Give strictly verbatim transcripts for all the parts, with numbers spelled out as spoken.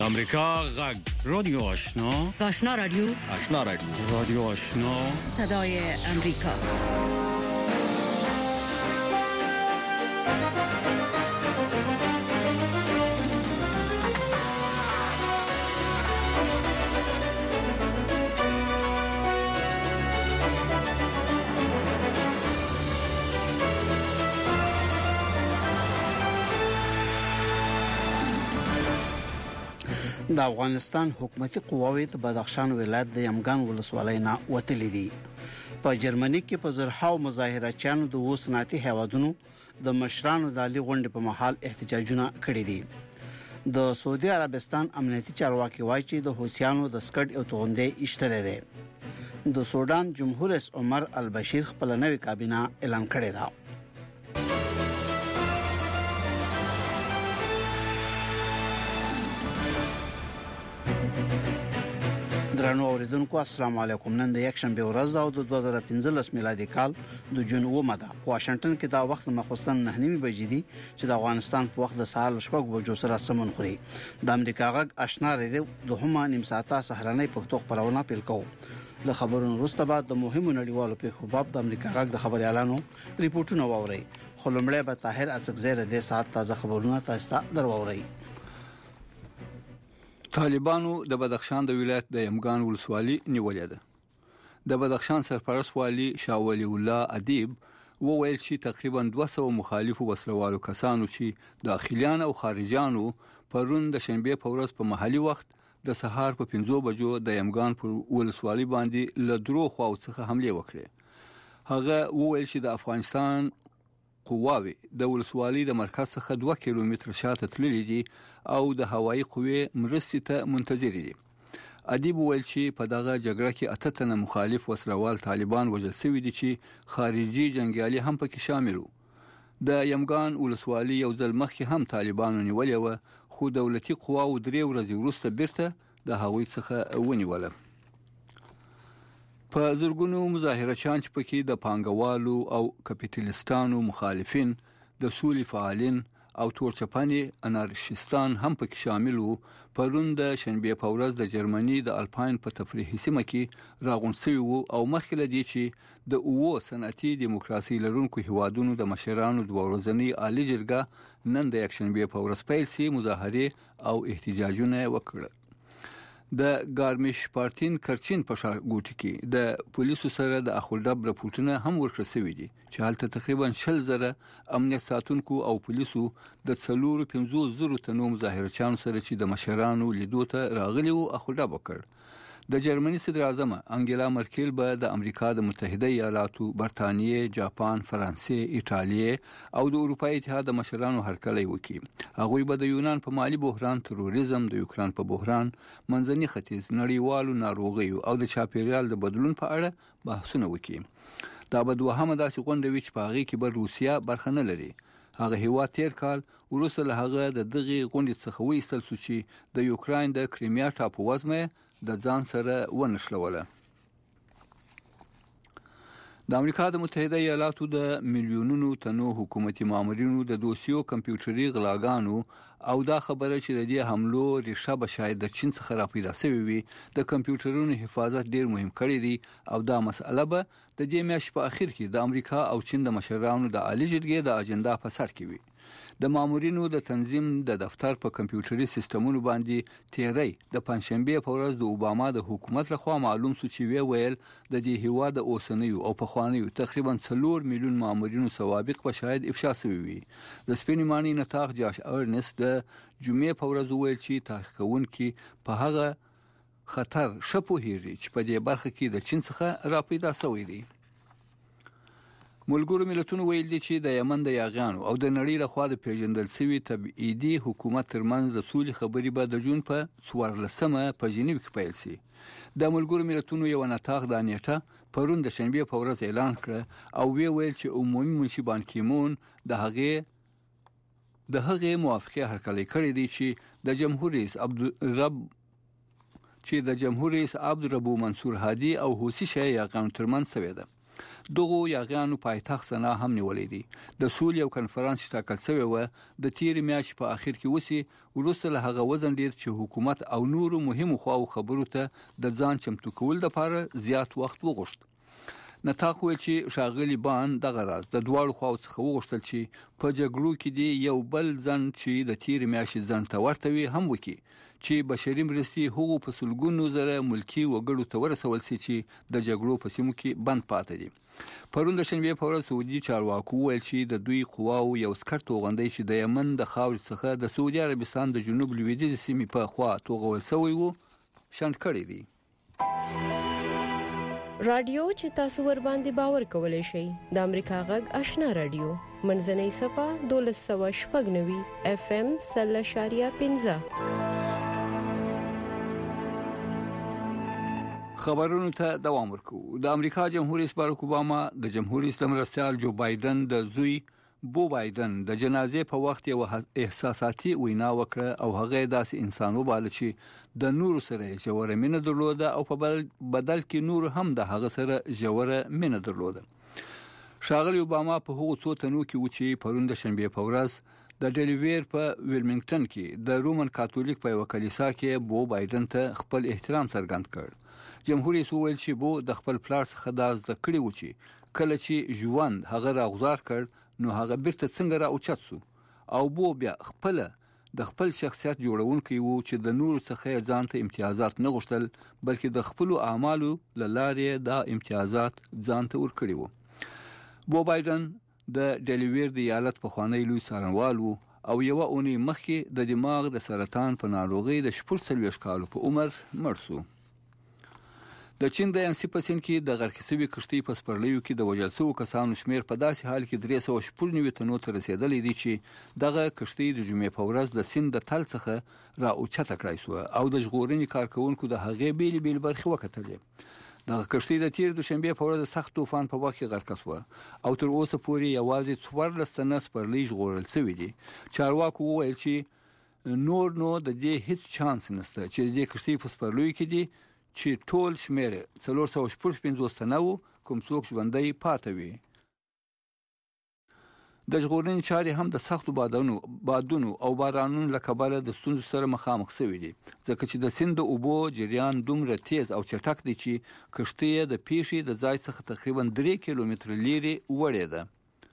امریکا غږ رادیو آشنا آشنا رادیو آشنا رادیو رادیو آشنا صدای امریکا. د افغانستان حکومتي قواوې د بدخشان ولایت د یمګان ولسوالۍ نه وتلې دي. په جرمني کې په زرهاو مظاهرچیانو د وسناتي هیوادونو د مشرانو د علی غونډې په محل احتجاجونه کړي دي. د سعودي عربستان امنیتي چارواکي وایي چې د حوثیانو د سکډ او توغندې اشتلې ده. د سودان جمهور رئیس عمر البشیر خپل نوې کابینه اعلان کړې ده. درنو اوریدونکو السلام علیکم. نن د یک شنبه ورځ او د دوه زره پنځلس میلادي کال د جون اومه ده. په واشنگټن کې دا وخت مخصوصاً نه نیمه بجې دي چې د افغانستان په وخت د سهار شپږ بجو سره سمون خوري. د امریکا غږ آشنا رادیو د همه نیم ساعته سهارنۍ پښتو خبرونه پیل کوو. له خبرونو وروسته بعد د مهمو نړیوالو پیښو باب د امریکا غږ د خبريالانو ریپورتونه واوري. خلمړې به طاهر اڅکزی د ساعت تازه خبرونه تاسو ته درواوري. طالبانو د بدخشان د ولایت د یمګان ولسوالۍ نیولې ده. د بدخشان سرپرست والی شاه ولی الله ادیب وویل چې تقریبا دوه سوه مخالفو وسلوالو کسانو چې داخليان او خارجيانو پرون د شنبه په ورځ په محلي وخت د سهار په پنځو بجو د یمګان پر ولسوالۍ باندې له درو خواو څخه حمله وکړه. هغه وویل چې د افغانستان قواوی د ولسوالۍ د مرکز څخه دوه کیلومتره شاته تللي دي او د هوایي قوې مرستې ته منتظر دي. ادیب ویل چې په دغه جګړه کې اته تنه مخالف وسلوال طالبان وژل شوي دي چې خارجي جنگیالي هم پکې شامل وو. د یمګان ولسوالۍ یو ځل مخکې هم طالبانو نیولې و، خو دولتي قواو درې ورځې وروسته بیرته د هغوی څخه ونیوله. په زرګونو مظاهرچیان چې پکې د پانګوالو او کپیټالیستانو مخالفین، د سولې فعالین او تورچپاني انارشیستان هم پکې شامل وو. پرون د شنبه په ورځ د جرمني د الپاین په تفریحي سیمه کې راغونډ شوي وو او مخکې له دې چې د اوو صنعتي دیموکراسي لرونکو هیوادونو د مشرانو د ورځنی عالی جرګه نن د یک شنبه په ورځ پیل سي مظاهره او احتجاجونه وکړل. د ګارمیش پارتین کرچین په ښار ګوټي کې د پولیسو سره د اخولډب رپورټونه هم ورکړل شوي دي چې هلته تقریبا شل زره امنیت ساتونکو او پولیسو د څلورو پنځوس زرو تنو مظاهرچیانو سره چې د مشرانو لیدو ته راغلي وو اخولډب وکړ. د جرمني صدر اعظم انګلا مرکل به د امریکا د متحده ایالاتو، برتانیې، جاپان، فرانسې، ایټالیا او د اروپای اتحاد د مشرانو هرکلی وکړي. هغوی به د یونان په مالی بحران، تروریزم، د یوکران په بحران، منځني ختیځ، نړیوالو ناروغیو او د چاپیریال د بدلون په اړه بحثونه وکړي. دا به دوهمه داسې غونډه وي چې په هغې کې به روسیه برخه نه لري. هغه هیواد تیر کال وروسته له هغه د دغې غونډې څخه وایستل شو چې د یوکران د کریمیا ټاپووزمه د ځان سره ونښلوله. د امریکا د متحده ایالاتو د میلیونونو تنو حکومتي مامورینو د دوسیو کمپیوټري غلاګانو او دا خبره چې د دې حملو ریښه به شاید د چین څخه راپیدا شوې وي د کمپیوټرونو حفاظت ډیر مهم کړی دی او دا مسأله به د دې میاشتې په اخر کې د امریکا او چین د مشرانو د عالی جرګې د اجنډا په سر کې وي. د مامورینو د تنظیم د دفتر په کمپیوټري سیستمونو باندې تیری د پنځشنبه په ورځ د اوباما د حکومت لخوا معلوم شو چې وی ویل د دې هیواد د اوسنیو او پخوانیو تقریبا څلور میلیون مامورینو سوابق به شاید افشا شوي وي. د سپینمانی نطاق جاش ارنست د جمعې په ورځ ویل چې تحقیقونکي په هغه خطر شپوهیږي چې په دې برخه کې د چین څخه راپیدا شوی دی. ملګرو ملتونو ویل دي چې د یمن د یاغیانو او د نړۍ لخوا د پیژندل شوی تبعیدي حکومت ترمنځ د سولې خبرې به د جون په څوارلسمه په ژنیو کې پیل شي. د ملګرو ملتونو یو نطاق د نیټه پرون د شنبه په ورځ اعلان کړ او وی ویل چې عمومي منشي بان کیمون د هغه د هغه موافقه هرکلی کړی دی چې د جمهور رئیس عبدالرب چې د جمهور رئیس عبدالرب منصور هادي او حوثي شیعه یاغیانو ترمنځ شوی ده. دغه یاغیانو پایتخت سنا هم نیولې دي. د سولې او کنفرانس ټاکل شوی و د تیر میاشتې په اخر کې وسی ورسته له هغه وزن ډیر چې حکومت او نورو مهمو خواو خبرو ته د ځان چمتو کول لپاره زیات وخت وغوښت. نتاق ویل چې شاغلی بان دغه راز د دواړو خواو څخه وغوښتل چې په جګړو کې دی یو بل ځن چې د تیر میاشتې ځن ته ورته وي هم وکي چې بشري مرستي هغو په سلګونو زره ملکی وګړو ته ورسول سي چې د جګړو په سیمو کې بند پاتې دي. پرون د شنبه په ورځ سعودي چارواکو ویل چې د دوی قواو یو سکر توغندۍ چې د یمن د خاور څخه د سعودي عربستان د جنوب لویدیځ سیمې په خوا توغول شوی وو شنډ کړی دي. رادیو چې تاسو ور باندې باور کولای شئ د امریکا غږ آشنا رادیو منځنۍ صفه دولس سوه شپږ نوي اف ام سل شاریه پنځه. خبرونو ته دوام ورکو. د امریکا جمهور رئیس باراک اوباما د جمهور رئیس مرستیال جو بایدن د زوی بو بایدن د جنازې په وخت یو احساساتي وینا وکړه او هغه داسې انسان وباله چې د نور سره جوړه مینه درلوده او په بدل کې نور هم د هغه سره جوړه مینه درلوده. شاغلی اوباما په هغو څو تنو کې و چې پرون د شنبه په ورځ د ډیلیویر په ویلمنګټن کې د رومن کاتولیک په یو کلیسا کې بو بایدن ته خپل احترام څرګند کړ. جمهور رئیس ویل چې بو د خپل پلار څخه د زده کړې و چې کله چې ژوند هغه راغزار کړ نو هغه بیرته څنګه را اوچت سو او بو بیا خپل د خپل شخصیت جوړونکي وو چې د نور څخه ځان ته امتیازات نه غوښتل بلکې د خپل اعمالو لاره دا امتیازات ځان ته ورکړي وو. بو بایدن د ډیلیویر د ایالت په خوانی لوی سارنوال وو او یو اونۍ مخکې د دماغ د سرطان په ناروغي د شپږ سلويش کالو په عمر مړ شو. د چین د انسی په سین کې د غرقسوي کشتۍ په سپرلیو کې د وژل شوو کسانو شمیر په داسې حال کې درې سوه شپږ نوي تنو ته رسیدلی دی چې دغه کشتۍ د جمعې په ورځ د سین د تل څخه را اوچته کړای شو او د ژغورنې کارکونکو د هغې بیل بیل برخې وکتلې. دغه کشتۍ د تیر دوشنبه په ورځ سخت طوفان په وخت کې غرق شو او تر اوسه پورې یوازې څوارلس تنه سپرلی ژغورل شوي دي. چارواکو وویل چې نور نو د دې هیڅ چانس نشته چې د کشتۍ په سپرلیو کې دي چې ټول شمیر څلور سوه شپږ پنځوس تنه وو کوم څوک ژوندۍ پاتې وي. د ژغورنې چارې هم د سختو بادونو بادونو او بارانونو له کبله د ستونزو سره مخامخ شوي دي ځکه چې د سیند د اوبو جریان دومره تیز او چټک دی چې کشتۍ د پیښې د ځای څخه تقریبا درې کیلومتره لرې وړې ده.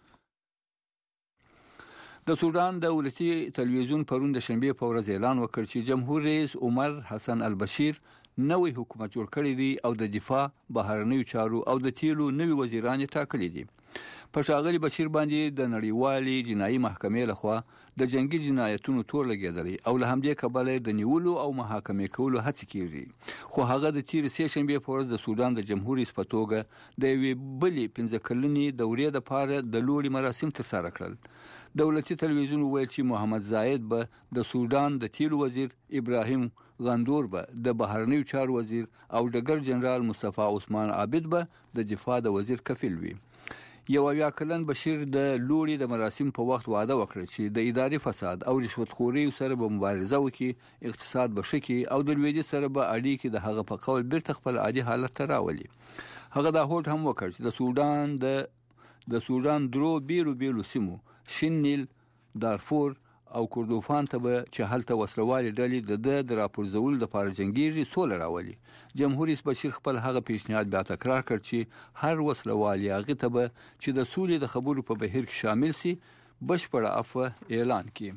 د سودان د ولسی تلویزیون پرون د شنبه په ورځ اعلان وکړ چې جمهور رئیس عمر حسن البشیر نوې حکومت جوړ کړی دی او د دفاع بهرنیو چارو او د تیلو نوې وزیران ټاکلي دي. په شاغلی بشیر باندې د نړیوالې جنایي محکمې لخوا د جنگي جنایتونو تور لګیدلی او له همدې کبله د نیولو او محاکمې کولو هڅه کیږي. خو هغه د تیر سه شنبه په ورځ د سودان د جمهور رئیس په توګه د یوې بلې پنځه کلنې دورې لپاره د لوړي مراسم ترسره کړل. دولتي تلویزیون ویل چې محمد زاید به د سودان د تیلو وزیر ابراهیم غندور به د بهرنیو چارو وزیر او ډګر جنرال مصطفی عثمان عابد به د دفاع د وزیر کفیل وي. یو اویا کلن بشیر د لوړي د مراسم په وخت وعده وکړه چې د اداري فساد او رشوت خوري سره به مبارزه وکړي، اقتصاد به شکی او د لویدي سره به اړیکې د هغه په قول بیرته خپل عادي حالت ته راولي. هغه دا هوډ هم وکړ چې د سودان د د سودان درو بیرو بیرو سیمو شین نیل، دارفور او کردوفان ته به چې هلته وسلوالې ډلې د د راپورځولو لپاره جنګیږي سوله راولي. جمهور رئیس بشیر خپل هغه پیشنهاد بیا تکرار کړ چې هر وسلوالې هغه ته به چې د سولې د خبرو په بهیر کې شامل سي بشپړه عفو اعلان کړي.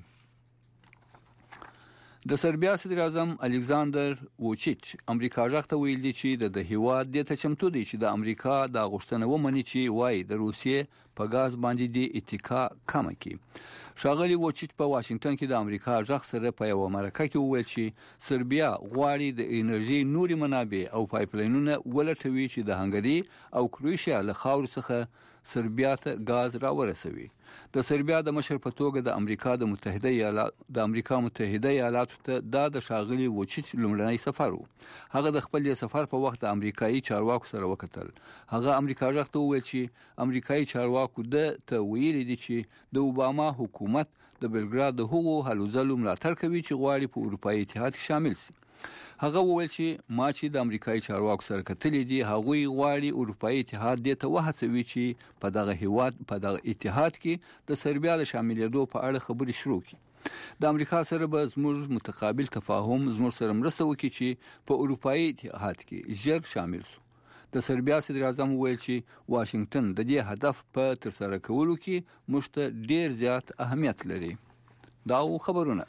د سربیا صدر اعظم الکساندر ووچیچ امریکا ځخته ویل دي چې د هیواد د تچمتو دي چې د امریکا د غوښتنه ومني چې وای د روسیې په غاز باندې د اتکا کم کړي. شاغلی ووچیچ په واشنگټن کې د امریکا ځخ سره په یو مرکه کې وویل چې سربیا غواړي د انرژي نوري منابع او پایپلاینونه ولټوي چې د هنګری او کروشیا له خاور څخه سربیا ته غاز راورسوي. د سربیا د مشر په توګه د امریکا د متحده ایالات د امریکا متحده ایالاتو ته د شاغلی ووچیچ لومړنی سفر و. هغه د خپل سفر په وخت د امریکایي چارواکو سره وکتل. هغه امریکا ځخته وویل چې امریکایي چارواکو د ته ویل دي چې د اوباما حکومت د بلګراد د هغو هلو ځلو ملاتړ کوي چې غواړي په اروپایي اتحاد کې شامل شي. هغه وویل چې ما چې د امریکایي چارواکو سره کتلې دي هغوی غواړي اروپאי اتحاد دې ته وهڅوي چې په دغه هیواد په دغه اتحاد کې د سربیا د شاملېدو په اړه خبرې شروع کړي د امریکا سره به زموږ متقابل تفاهم زموږ سره مرسته وکړي چې په اروپאי اتحاد کې ژر شامل شو د سربیا صدر اعظم وویل چې واشنگټن د دې هدف په ترسره کولو کې موږ ته ډیر زیات اهمیت لري دا خبرونه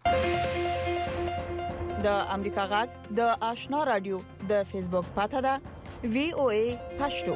د امریکا غږ د آشنا رادیو د فیسبوک پاڼه ده وی او ای پښتو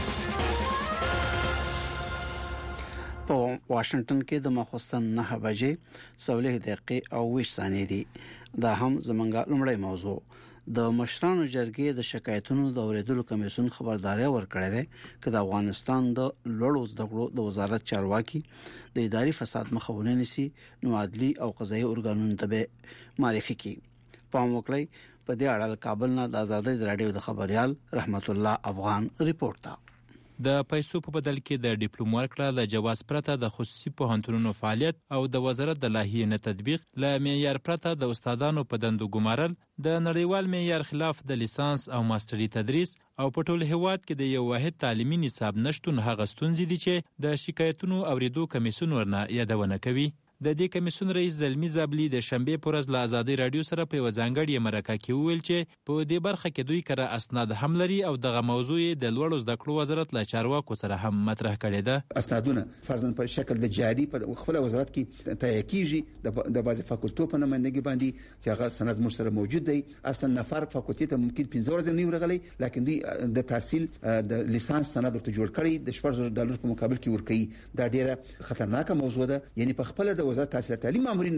په واشنگټن کې د مخستن نه بجې سولې دقیقې او ویش ثانیې دي دا هم زمونږه لومړی موضوع د مشرانو جرګې د شکایتونو د اوریدلو کمیسیون خبرداري ورکړې ده چې د افغانستان د لوړو زده کړو د وزارت چارواکي د اداري فساد مخاوني نسی نو عدلي او قضایي ارګانونو ته معرفي کړي پام وکړئ په دې اړه کابل نه د آزادۍ رادیو د خبريال رحمت الله افغان ریپورت تا د پیسو په بدل کې د ډیپلوم ورکړه د جواز پرته د خصوصي پوهنتونونو فعالیت او د وزارت د لایحې نه تطبیق ل معیار پرته د استادانو په دندو ګمارل د نړیوال معیار خلاف د لیسانس او ماستري تدریس او په ټول هیواد کې د یو واحد تعلیمي نصاب نشټون هغه ستونزې دي چې د شکایتونو اوریدو کمیسیون ورنه یادونه کوي د دې کمیسیون رئیس زلمی زابلی د شنبه پر ورځ له آزادۍ رادیو سره په وځانګړي مرکه کې ویل چې په دې برخه کې دوی کړه اسناد هم لري او دغه موضوع د لوړو زده کړو وزارت له چارواکو سره هم مطرح کړي ده اسنادونه فرضاً په شکل د جاری په خپل وزارت کې تایید کیږي د بعضي فاکولټو په نمائندګي باندې چې هغه سند مر سره موجود دی اصلا نفر فاکولټي ته ممکن پنځه ورځې نه ورغلي لکه دوی د تحصیل د لیسانس سند ورته جوړ کړي د شپږ زره ډالر په مقابل کې ورکړي دا ډیره خطرناکه موضوع ده یعنی په خپل د وزارت تحصیل تعلیم مامورین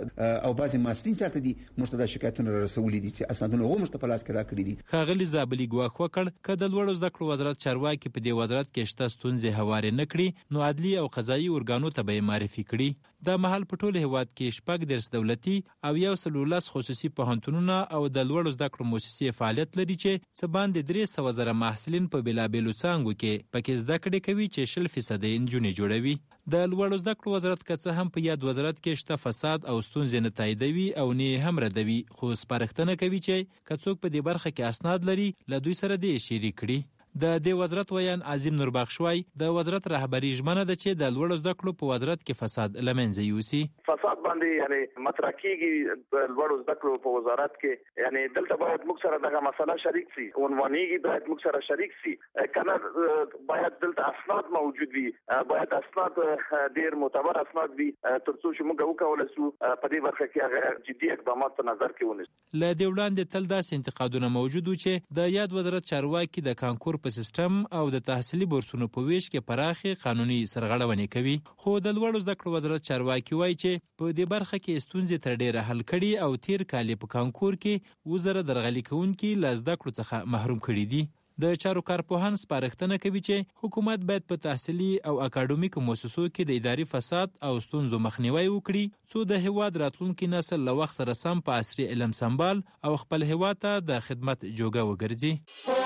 د او بعضی ماسټرین چارته دي مستدا شکایتونه رسولې دي چې اسنادونه غو مستپلاس کړه کړی دي خاغلی زابلی ګواښ وکړ کله د لوړو زده کړو وزارت چارواکي په دې وزارت کې شته ستونزې هوارې نکړي نو عدلي او قضایي ارګانو ته به معرفي کړي د محل په ټول هیواد کې شپږ درس دولتي او یو سلولس خصوصي پوهنتونونه او د لوړو زده کړو مؤسسې فعالیت لري چې څه باندې درې سوه زره محصلین په بلابلو څانګو کې پکې زده کړې کوي چې شل فیصد انجونې جوړوي د لوړو زده کړو وزارت که هم په یاد وزارت کې شته فساد او ستونزې نه تاییدوي او نه هم ردوي خو سپارښتنه کوي چې که څوک په دې برخه کې اسناد لري له دوی سره دې شریک کړي د دې وزارت ویان عظیم نوربخشوي د وزارت رهبری ژمنه ده چې د لوړو زده کړو په وزارت کې فساد لمنځه یوسي فساد باندې یعنی مطرح کیږي د لوړو زده کړو په وزارت کې یعنی دلته باید موږ سره دغه مسله شریک سي عنوانيږي باید موږ سره شریک سي کنه باید دلته اسناد موجود وي باید اسناد ډیر معتبر اسناد وي ترڅو چې موږ وکولای شو په دې برخه کې هغه جدي اقدامات په نظر کې ونیسو ل دې وړاندې تل داسې انتقادونه موجود و چې د یاد وزارت چارواکي د کانکور په سیستم او د تحصیلي بورسونو په ویش کې پراخي قانوني سرغړونې کوي خو د لوړو زده کړو وزارت چارواکي وایي چې په دې برخه کې ستونزې تر ډیره حل کړي او تیر کال په کانکور کې وزاره درغلي کوونکي ل زده کړو څخه محروم کړي دي د چارو کارپوهان سپارښتنه کوي چې حکومت باید په تحصیلي او اکاډمیکو مؤسسو کې د اداري فساد او ستونزو مخنیوي وکړي څو د هیواد راتلونکي نسل له وخت سره سم په عصري علم سمبال او خپل هیواد ته د خدمت جوګه وګرځي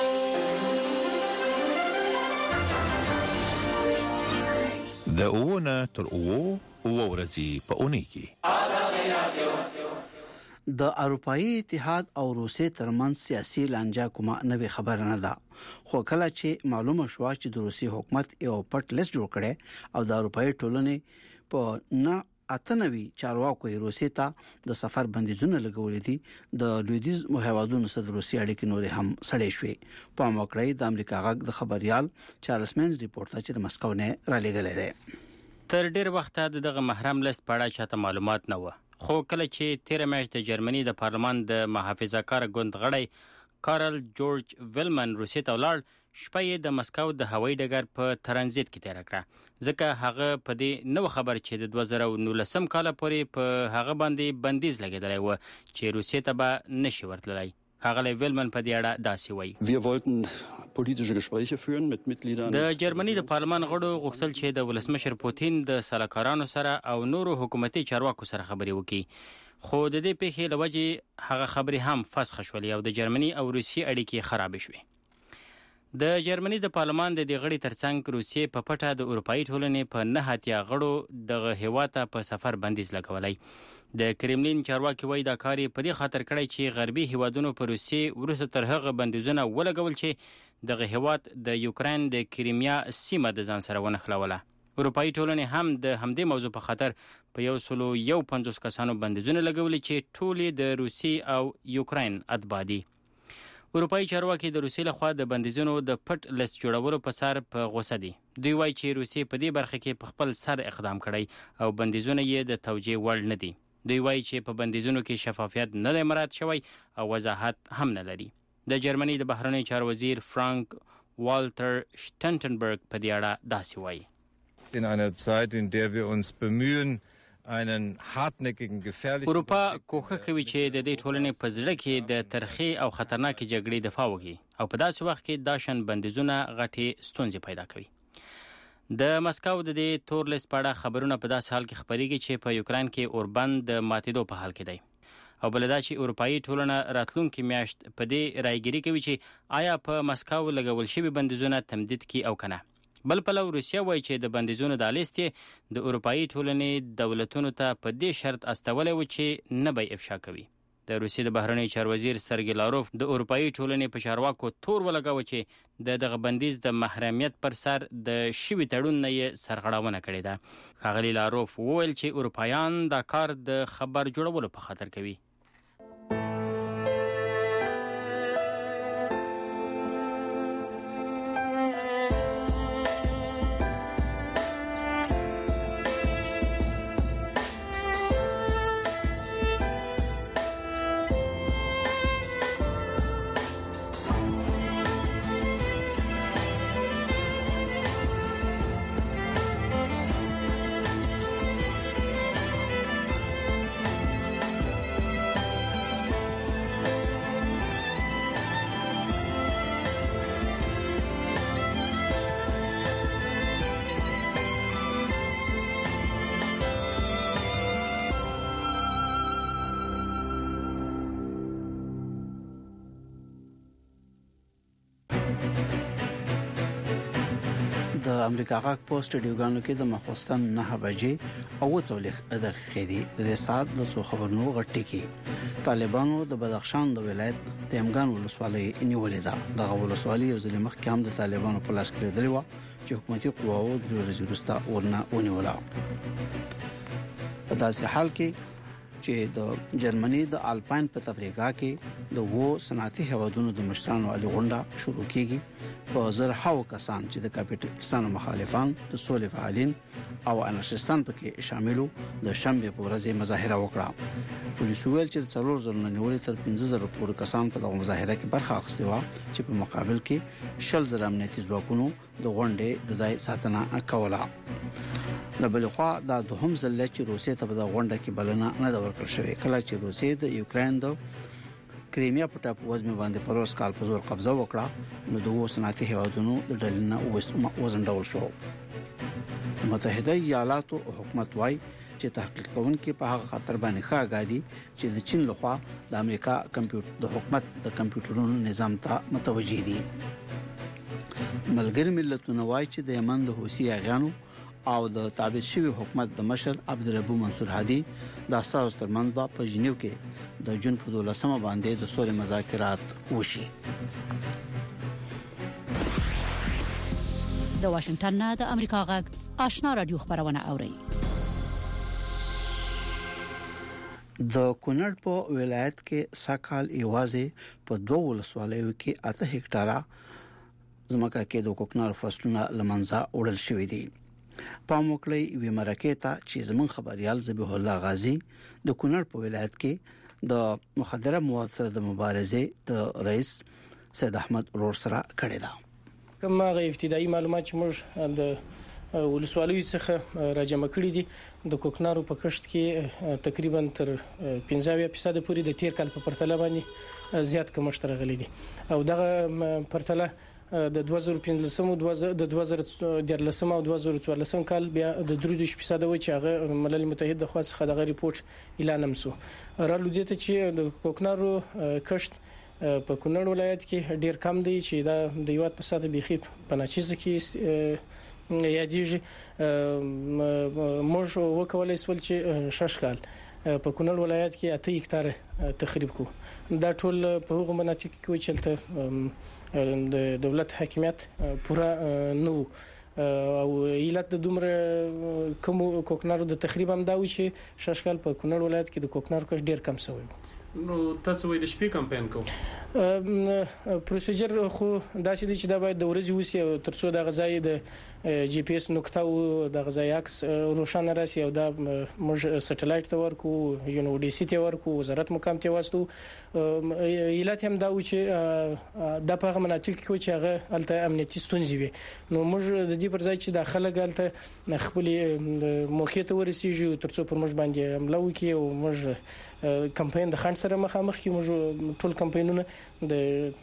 د اوونه تر اوو او ورځي په اونۍ کې د اروپאי اتحاد او روسیې ترمنځ سیاسي لانجه کومه نوې خبره نه ده خو کله چې معلومه شو چې د روسي حکومت یو پټ لیست جوړ کړي او د اروپאי ټولنې په نه اتنوي چارواکو روسیې ته د سفر بندیزونه لګولې دي د لویدیز هیوادونو سره روسي اړیکې نور هم سړې شوې په موکړې د امریکا غږ د خبريال چارلز مینز ریپورت چې د مسکو نه را لګلې ده تر ډیر وخت د محرم لیست په اړه چاته معلومات نه و خو کله چې تیر میاشت د جرمني د پارلمان د محافظه‌کار ګوند غړی کارل جورج ویلمن روسیې ته ولاړ شپه د مسکو د هوایي ډګر په ترانزیت کې تیر کړه ځکه هغه په دې نو خبر چې د دوه زره نولسم کال پورې په هغه باندې بندیز لګیدلی و چې روسیې ته به نشي ورتللی هغه ویلمن په دې اړه داسې وایي Wir wollten politische Gespräche führen mit Mitgliedern د جرمني د پارلمان غړو غوښتل چې د ولسمشر پوتین د سلاکارانو سره او نورو حکومتي چارواکو سره خبرې وکړي خو د دې پیښې لوجې هغه خبرې هم فسخ شولې او د جرمني او روسي اړیکې خراب شوې د جرمني د پارلمان د دې غړي ترڅنګ روسیې په پټه د اروپאי ټولنې په نه هاتیا غړو دغه هیواته په سفر بندیز لګولای. د کرملین چارواکي وایي دا کار په دې خاطر کړی چې غربي هیوادونو پر روسیې وروسته تر هغه بندیزونه ولګول چې دغه هیواد د یوکرين د کریمیا سیمه د ځان سره ونښلوله. اروپאי ټولنې هم د همدې موضوع په خاطر په یو سلو یو پنځوس کسانو بندیزونه لګولي چې ټولې د روسي او یوکرين اتباع دي. اروپאי چارواکي د روسي لخوا د بندیزونو د پټ لیست جوړولو په سر په غوسه دي. دوی وایي چې روسي په دې برخه کې په خپل سر اقدام کړی او بندیزونه یې د توجیه وړ نه دي. دوی وایي چې په بندیزونو کې شفافیت نه دی مراعات شوی او وضاحت هم نه لري. د جرمني د بهرنی چارو وزیر فرانک والټر شټنټنبرګ په دې اړه داسې وایي. In einer Zeit, in der wir uns bemühen, einen hartnäckigen gefährlichen اروپا کوښښ کوي چې د دې ټولنې په زړه کې د ترخی او خطرناکې جګړې دفاع وکړي او په داسې وخت کې دا شان بندیزونه غټې ستونزې پیدا کوي. د مسکو د دې تور لیست په اړه خبرونه په داسې حال کې خبرېږي چې په یوکرين کې اوربند د ماتېدو په حال کې دی او بلدا چې اروپאי ټولنه راتلونکي میاشت په دې رایګيري کوي چې آیا په مسکو لګول شوی بندیزونه تمدید کی او کنه. بل پلو روسیا وایي چې د بندیزونو د لیست د اروپאי ټولنې دولتونو ته په دې شرط استولې و چې نه به افشا کوي. د روسیې د بهرنی چارو وزیر سرګی لاروف د اروپאי ټولنې په چارواکو تور ولګاوه چې د دغه بندیز د محرمیت پر سر د شوی تړون نه یې سرغړاونه کړې ده. ښاغلی لاروف وویل چې اروپایان دا کار د خبر جوړولو په خاطر کوي. د امریکا غاک پوسټ ډیوګانو کې د مخوستن نه بجې او څولخ دقیقې دي د سات د څو خبرونو غټي کې طالبانو د بدخشان د ولایت د امګان ولسوالۍ نیولې ده. د ولسوالۍ یو ځل مخکې هم د طالبانو په لاس کې درلو چې حکومتي قواو د ورزورستا ورنه ونیولا. په داسې حال کې چې د جرمني د الپاین په تفریقا کې د وو صنعتي هوادونو د مشرانو علي غونډه شروع کیږي. په زرهاو کسان چې د کاپیټالستانو مخالفان د سولې فعالین او انارشستان پکې شاملو د شنبه په ورځ مظاهره وکړه. پولیسو ویل چې څلور زره نیولې تر پنځه زره پورې کسان په دغه مظاهره کې برخه اخیستي و چې په مقابل کې شل زره امنیتي ځواکونو د غونډې د ځای ساتنه کوله. له بل خوا دا دوهم ځل چې روسیې ته په غونډه کې بلنه نه دا ورکړل شوې کله چې روسیې د یوکرين د کریمیا په ټاپو وزمه باندې پروس کال په زور قبضه وکړه نو د وو صنعتي هیوادونو د ډلنه وزنډول شو. متحده ایالاتو حکومت وايي چې تحقیق کوونکي په هغه خطر باندې ښاګادي چې د چین لخوا د امریکا کمپیوټر د حکومت د کمپیوټرونو نظام ته متوجي دي. ملګری ملتونه وايي چې د یمن د حوثي اغیانو او د تابع شوی حکومت د مشر عبدالربو منصور هادي د اساس ترمنځ په جنیو کې د جون په دولسمه باندې د سولې مذاکرات وشي. د واشنگټن نه د امریکا غږ آشنا رادیو خبرونه اوري. د کونړ په ولایت کې ساکال ایوازه په دوه ولسوالیو کې اته هکټاره زمکه کې د کوکنار فصلونه لمنځه وړل شوې دي. پاموکلې وی مرکه ته چې زمون خبريال ذبیح الله غازی د کونړ په ولایت کې د مخدره مواد سره د مبارزې د رئیس سید احمد رور سره کړی دا. کوم هغه ابتدایي معلومات چې موږ د ولسوالۍ څخه راجمع کړي دي د کوکنارو په کښت کې تقریبا تر پنځه فیصد پورې د تیر کال په پرتله باندې زیات کمښت راغلی دي او دغه پرتله د دوه زره پنځلسم او د دوه زره دیارلسم او دوه زره څوارلسم کال بیا د درې دېرش فیصد و چې هغه ملل متحد د خاص خدغه ریپورت اعلان هم سو را لودي ته چې د کوکنارو کښت په کونړ ولایت کې ډیر کم دی چې دا د یوات په ساده بيخي په ناچیز کې یادېږي. موږ وکولای سول چې شش کال په کونړ ولایت کې اته هکتار تخریب کو. دا ټول په هغه مناطق کې چې د دولت حاکمیت پورا نو او ایلت د دومره کوم کوکنارو د تخریب هم دا و چې شش کال په کونړ ولایت کې د کوکنارو کش ډیر کم شوی. نو تاسو وایي د شپې کمپاین کوو پروسیجر خو دا چې چې دا باید د ورځې وسی او ترڅو د غذای د جی پی اس نقطه او د غذای عکس روشن راسي او دا موږ سټلایټ ته ورکو یو ډي سي ته ورکو وزارت مقام ته واسطو ایلات هم دا و چې د په مناطق کې چې هغه الته امنیتي ستونزې وي. نو موږ د دې پر ځای چې داخله غلطه خپل موقع ته ورسیږو ترڅو پر موږ باندې حمله وکړي او موږ کمپاین د خان سره مخامخ کې موږ ټول کمپاینونه د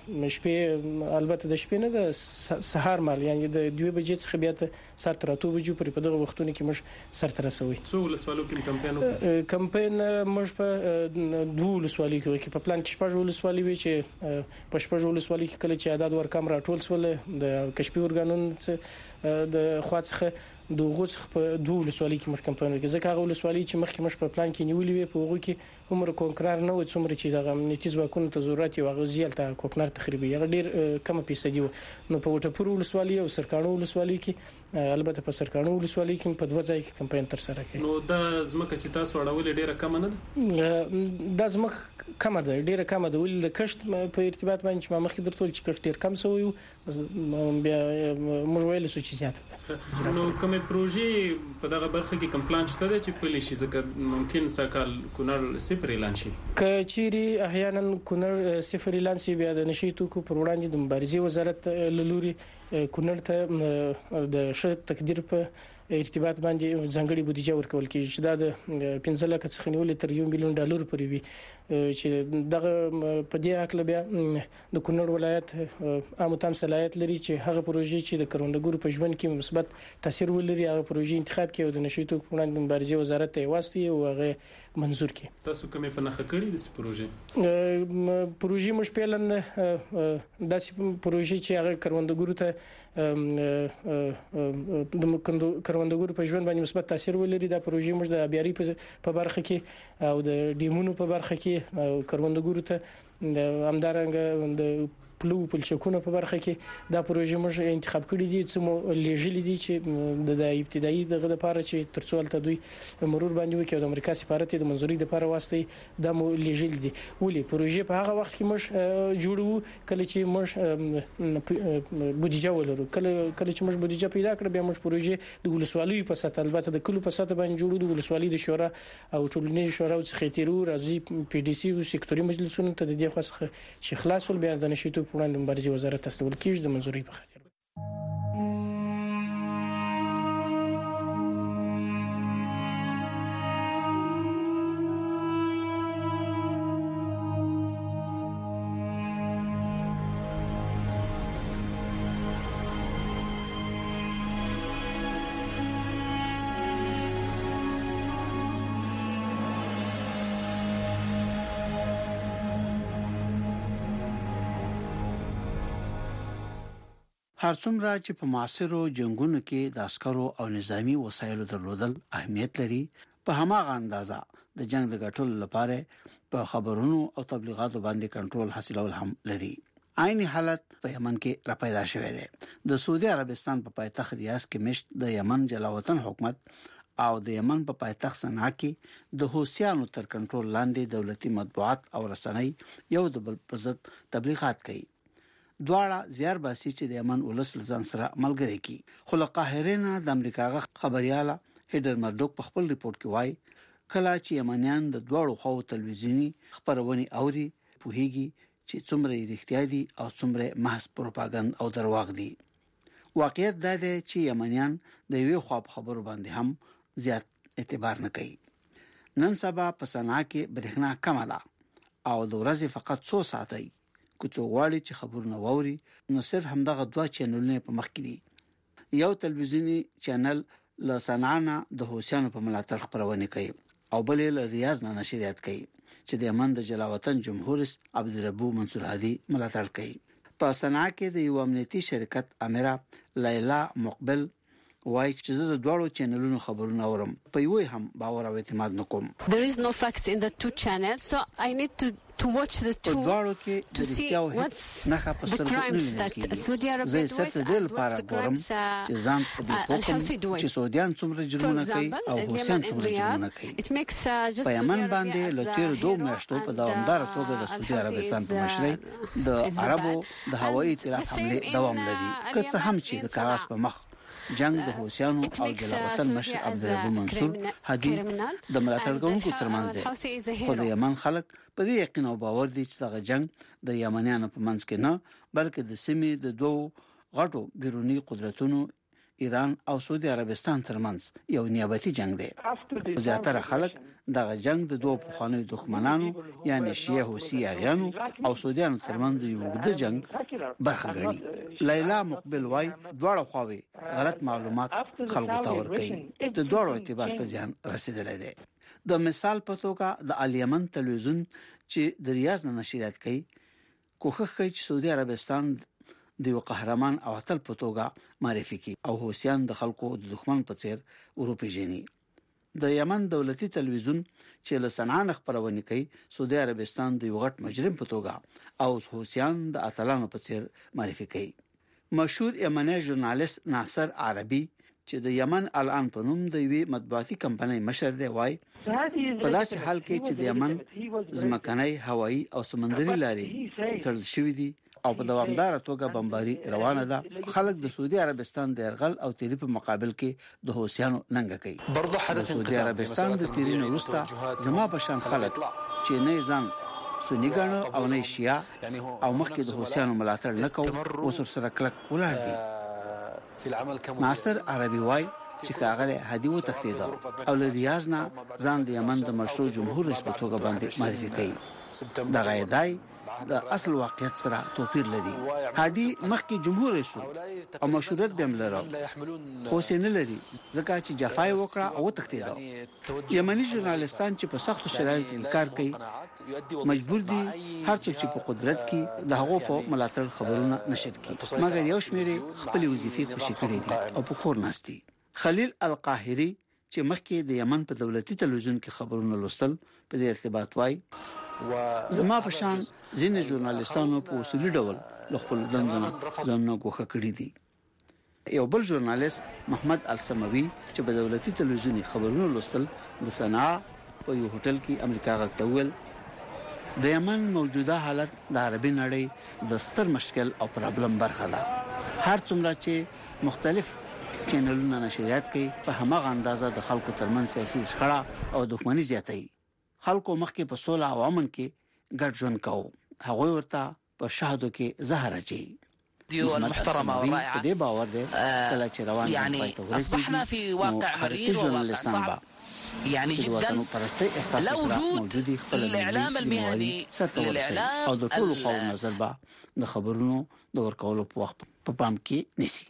شپې البته د شپې نه د سهار مال یعنی د دوه بجې څخه بیا ته سر تر اته بجو پورې په دغه وختونو کې موږ سر تر رسوي. څو ولسوالو کې کمپاین وکړو؟ کمپاین موږ په دوه ولسوالۍ کې په پلان کې شپږ ولسوالۍ وي چې په شپږ ولسوالۍ کې کله چې عدد ورکم راټول سول د کشفي ورګانونو د خواڅخه د غوڅ په دوه ولسوالۍ کې موږ کمپاین وکړو. ځکه هغه ولسوالۍ چې مخکې موږ په پلان کې نیولې وي په هغه کې عمر کونکرار نه و څومره چې دغه امنیتي ځواکونو ته ضرورت یو غزیل ته کوکنار تخریبي هغه ډیر کم فیصدي و. نو په وټپور ولسوالۍ او سرکانو ولسوالۍ کې البته په سرکانو ولسوالۍ کې په دوه ځای کې کمپاین تر سره کړي. نو د زمکه چې تاسو وړول ډیره کم نه ده؟ د زمکه کم ده ډیره کم ده ول د کشت په ارتباط باندې چې ما مخکې درته چې کشت ډیر کم شوی بیا موږ ویل سو چې زیاته ده. نو کومه پروژې په دغه برخه کې کمپلان شته ده چې په لشي ځکه ممکن سکهال کونړ صفر اعلان شي؟ کچيري احیانا کونړ صفر اعلان شي بیا د نشي توکو پر وړاندې د مبارزې وزارت لوري کونړ ته د ښه تقدیر په ارتباط باندې ځانګړي بودیجه ورکول کیږي چې دا د پنځه لک څخه نیول تر یو میلیون ډالر پورې وي چې دغه په دې اکل بیا د کونړ ولایت عام تام صلاحیت لري چې هغه پروژې چې د کروندګرو په ژوند کې مثبت تاثیر ولري هغه پروژې انتخاب کړي او د نشي توکو وړاندې مبارزې وزارت ته واسطي او هغه منزور کړي. تاسو کومه په نخښه کړی د پروژې؟ پروژې مش پیلن داسې پروژې چې هغه کروندګرو ته د کروندګرو په ژوند باندې مثبت تاثیر ولري. دا پروژې موږ د ابياري په برخه کې او د ډیمونو په برخه کې کروندګرو ته د امدارنګ د پلو پلچکونو په برخه کې دا پروژې موږ انتخاب کړې دي چې مو لیږلې دي چې د ابتدایي دغه لپاره چې ترڅو ته دوی مرور باندې وکړي د امریکا سفارت د منځوري لپاره واسطه د مو لیږل دي. ولې پروژې په هغه وخت کې موږ جوړو کله چې موږ بودیجه ولرو کله کله چې موږ بودیجه پیدا کړو بیا موږ پروژې د ولسوالۍ په سطح البته د کلو په سطح باندې جوړو د ولسوالۍ د شورا او ټولنیز شورا څخه تیرو راځي پی ډی سی او سکتوري مجلسونو ته د دې خاصه چې خلاصول بیا د نشي وړاندې مبارزې وزارت استول کیږي د منځوري په خاطر. هرڅومره چې په معاصرو جنگونو کې د عسکرو او نظامی وسایلو درلودل اهمیت لري په هماغه اندازه د جنگ د ګټلو لپاره په خبرونو او تبلیغاتو باندې کنټرول حاصلول هم لري. عیني حالت په یمن کې را پیدا شوه دی. د سعودي عربستان په پایتخت ریاض کې مشت د یمن جلاوطن حکومت او د یمن په پایتخت صنعا کې د حوثیانو تر کنټرول لاندې دولتي مطبوعات او رسنۍ یو د بل پر ضد تبلیغات کوي. دواړه زیار باسي چې د یمن ولس لزان سره ملګری کی. خو له قاهره نه د امریکا خبرياله هیډر مردوک په خپل ریپورت کې وایي کله چې یمنیان د دواړو خو تلویزیونی خبرونه اوري پوهیږي چې څومره رښتیا دي او څومره محض پروپاګاندا او درواغ دي. واقعیت دا دی چې یمنیان د یوې خو خبرو باندې هم زیات اعتبار نه کوي. نن سبا په صنعا کې برېښنا کم ده او د ورځې فقط څو ساعتې کوڅو غواړي چې خبرونه ووري نو صرف همدغه دوه چینلونه په مخ کې دي. یو تلویزیونی چینل له صنعا د حوثیانو په ملاتړ خبرونه کوي او بل له ریاض نه نشریات کوي چې د یمن د جلاوطن جمهور رئیس عبدالربو منصور هادي ملاتړ کوي. په صنعا کې د یو امنیتي شرکت امیره لیلا مقبل وایي چې د دوړو چینلونو خبرونه اورم په یوه هم باور او اعتماد نکوم. There is no facts in the two channels, so I need to to watch the two دوړو کې د ریښتیاو هیڅ نه خپل سترګې سعودي عربia زه صرف د لپاره ګورم چې ځان په دې پوښتنه چې سعودیان څومره جرمونه کوي او حوثیان څومره جرمونه کوي. په یمن باندې له تیر دوه میاشتو په دوامدار توګه د سعودي عربستان په مشرۍ د عربو د هوایي ائتلاف حمله دوام لري. که څه هم چې د کاغذ په مخ جنگ د حوثیانو او جلاوطن مشر عبدالربو منصور هادي د ملاتړ کوونکو ترمنځ دی، خو د یمن خلک په دې یقین او باور دي چې دغه جنگ د یمنیانو په منځ کې نه بلکې د سیمې د دوه غټو بیرونی قدرتونو ایران او سعودي عربستان ترمنځ یو نیابتي جنگ دی. زیاتره خلک دغه جنگ د دوه پخوانیو دښمنانو یعنی شیعه حوثي اغیانو او سعودیانو ترمنځ یو اوږده جنگ برخه ګڼي. لیلا مقبل وای دواړه خواوې غلط معلومات خلکو ته ورکوي، د دواړو اعتبار ته ځان رسیدلی دی. د مثال په توګه د الیمن تلویزیون چې د ریاض نه نشریات کوي کوښښ کوي چې سعودي عربستان د یو قهرمان او اتل په توګه معرفي کړي او حوثیان د خلکو د دښمن په څیر وروپیژني. د یمن دولتي تلویزیون چې له صنعا خبرونه کوي سعودي عربستان د یو غټ مجرم په توګه او حوثیان د اتلانو په څیر معرفي کوي. مشهور یمنی ژورنالیست ناصر عربي چې د یمن الان په نوم د یوې مطبوعاتي کمپنۍ مشر دی وای په داسې حال کې چې د یمن ځمکنۍ هوایي او سمندري لارې تړل شوې دي او په دوامدار توګه بمباري روانه ده، خلک د سعودي عربستان د يرغل او تیری په مقابل کې د حوثیانو ننګه کوي. د سعودي عربستان د تیرینو وروسته زما بشان خلک چې نه ځان سنی ګڼو او نه شیعه او مخکې د حوثیانو ملاتړ نه کوي اوس سره کلک ولاړ دي. ناصر عربي وای چې کاغله هدي و تختیدا او له ریاض نه ځان د یمن د مشروع جمهور رئیس په توګه باندې معرفي کوي. د غیدای د اصل واقعیت سره توپیر لري. هادي مخکې جمهور رئیس او مشروعیت به لري خو سین لري ځکه چې جفای وکړه او تختیدا. یمنی ژورنالیستان چې په سختو شرایطو انکار کوي مجبور دي هر څوک چې په قدرت کې د هغو په ملاتړ خبرونه نشر کړي، مګر یو شمېر خپل وظیفې خوشي کړې دي او په کور ناستي. خلیل القاهری چې مخکې د یمن په دولتي تلویزیون کې خبرونه لوستل په دې ارتباط وای زما په شان ځینې ژورنالیستانو په اصولي ډول له خپل دندونو ځانونه ګوښه کړی دي. یو بل ژورنالیست محمد السموي چې په دولتي تلویزیوني خبرونه لوستل د صنعا په یو هوټل کې امریکا غږ ته ویل د یمن موجوده حالت د عربي نړۍ د ستر مشکل او پرابلم برخه ده. هر څومره چې مختلف چینلونه نشریات کوي په همغه اندازه د خلکو ترمن سیاسي شخړه او دښمنۍ زیاتوي. خلکو مخکې په صلح او امن کې ګډ ژوند کوو، هغه ورته په شهادو کې زهر اچي. الفيديو المحترمة والرائعة يعني أصبحنا في واقع مرير وواقع صعب يعني جدا لا وجود الإعلام المهني للإعلام او د ټولو خواو نظر به د خبرونو د ورکولو په وخت په پام کې نيسي.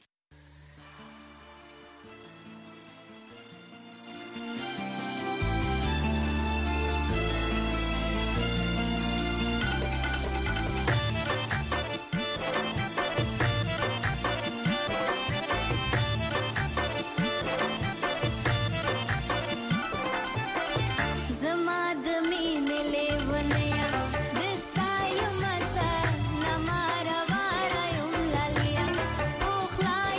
Okhla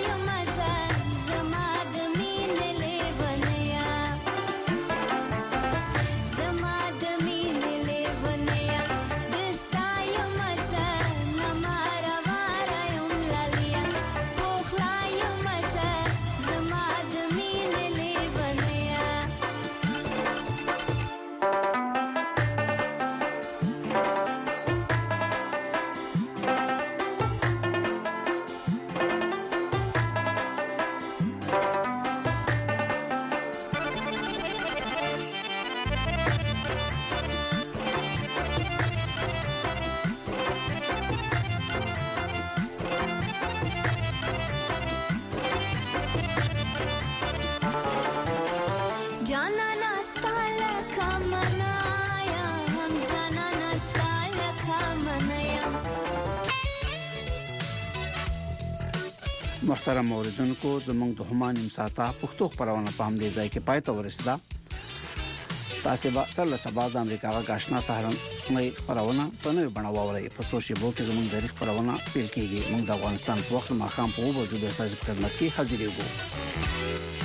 محترم اوریدونکو زموږ د همان امساته پښتو خبرونه په همدې ځای کې پای ته ورسیده تاسو به سره سبا د امریکا غا آشنا سهارن مې خبرونه په نوې بڼه واورئ په سوشل میډیا کې زموږ د خبرونه پیل کیږي موږ د افغانستان په وخت ما خام په وبو د تاسو خدمت کې حاضر یو